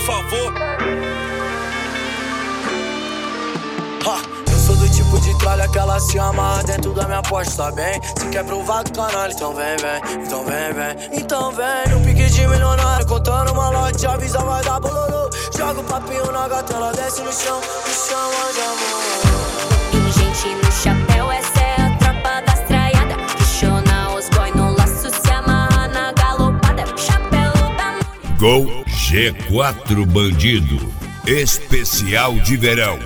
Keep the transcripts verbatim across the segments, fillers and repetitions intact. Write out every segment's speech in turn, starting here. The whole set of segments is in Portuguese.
favor. Ha. Eu sou do tipo de tralha que ela se amarra dentro da minha Porsche, tá bem? Se quer provar do canal, então vem, vem, então vem, vem. Então vem, no pique de milionário, contando uma lote, avisa vai dar bololô. Joga o papinho na gata, ela desce no chão, me chama de amor. Tem gente no chapéu, essa é a tropa das traiadas. Questiona os boy no laço, se amarra na galopada. Chapéu da mulher. Gol G quatro Bandido, especial de verão.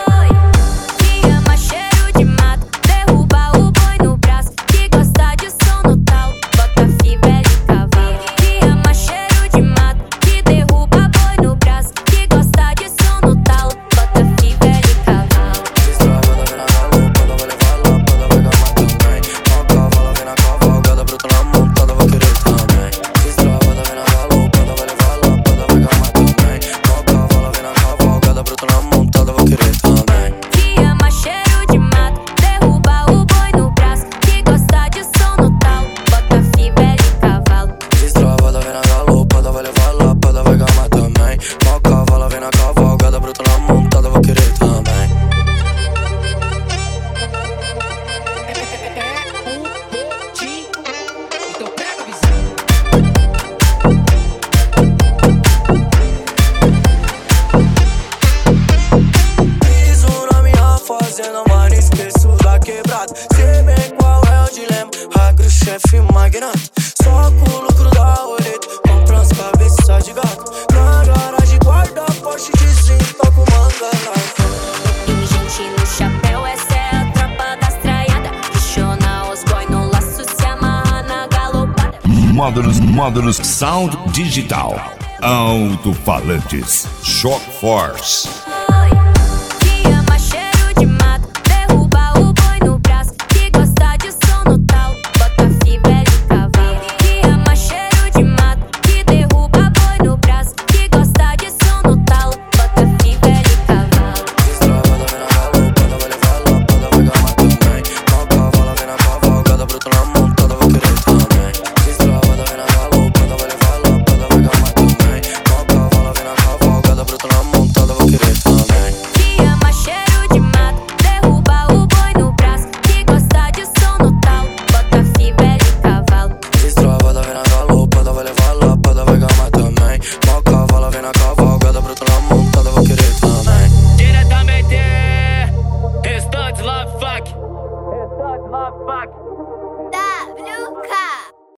Mas não esqueço da quebrada. Sei bem qual é o dilema. Agro, chefe, magnata. Só com o lucro da roleta. Compra as cabeças de gato. Na garagem guarda Porsche de zinco. Toco manga larga. Tem gente no chapéu, essa é a tropa das traiadas. Questiona os boy no laço, se amarra na galopada. Módulos, módulos Sound Digital, alto-falantes, Shock Force. Love fuck.